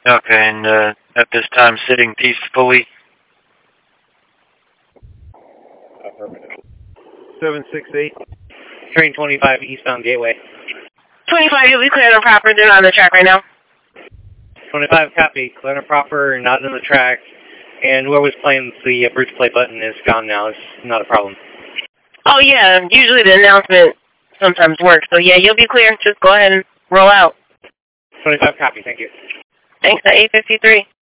Okay, and at this time, sitting peacefully. 768. Train 25 eastbound Gateway. 25, you'll be clear and proper. They're not on the track right now. 25, copy. Clear and proper, not on the track. And whoever was playing the Bruce play button is gone now. It's not a problem. Oh, yeah. Usually the announcement sometimes works. So, yeah, you'll be clear. Just go ahead and roll out. 25, copy. Thank you. Thanks, at 853.